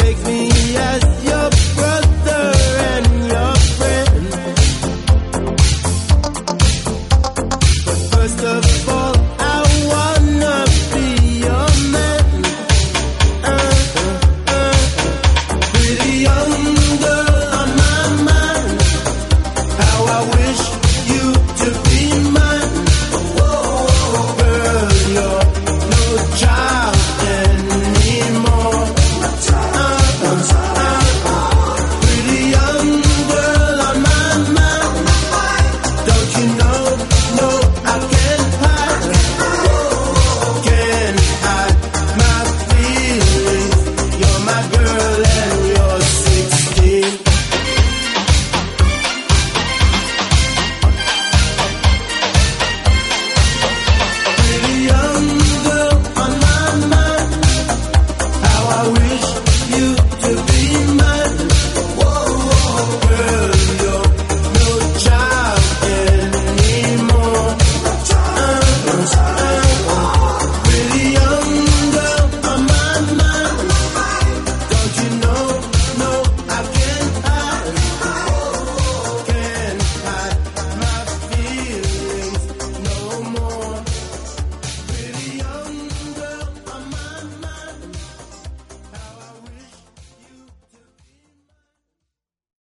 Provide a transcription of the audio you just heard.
take me as your brother and your friend. But first of all, I wanna be your man. Pretty young girl on my mind. How I wish you to be mine. Girl, you're no child anymore. Pretty young girl on my mind. Don't you know? No, I can't hide. Can't hide my feelings. You're my girl and